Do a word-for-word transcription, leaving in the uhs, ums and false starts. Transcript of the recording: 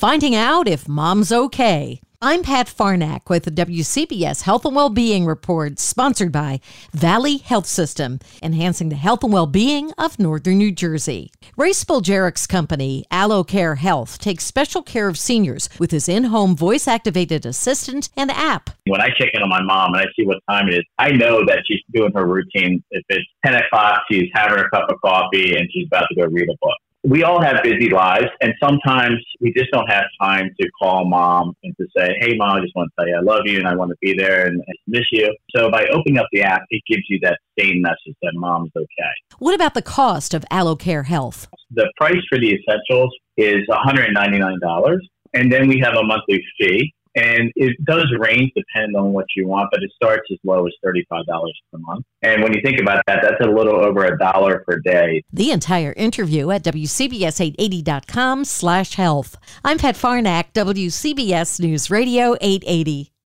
finding out if mom's okay. I'm Pat Farnack with the W C B S Health and Wellbeing Report, sponsored by Valley Health System, enhancing the health and well-being of Northern New Jersey. Ray Spoljaric's company, AlloCare Health, takes special care of seniors with his in-home voice-activated assistant and app. When I check in on my mom and I see what time it is, I know that she's doing her routine. If it's ten o'clock, she's having a cup of coffee and she's about to go read a book. We all have busy lives, and sometimes we just don't have time to call mom and to say, hey, mom, I just want to tell you I love you and I want to be there and I miss you. So by opening up the app, it gives you that same message that mom's okay. What about the cost of AlloCare Health? The price for the essentials is one hundred ninety-nine dollars, and then we have a monthly fee. And it does range depending on what you want, but it starts as low as thirty-five dollars per month. And when you think about that, that's a little over a dollar per day. The entire interview at W C B S eight eighty dot com slash health. I'm Pat Farnack, W C B S News Radio eight eighty.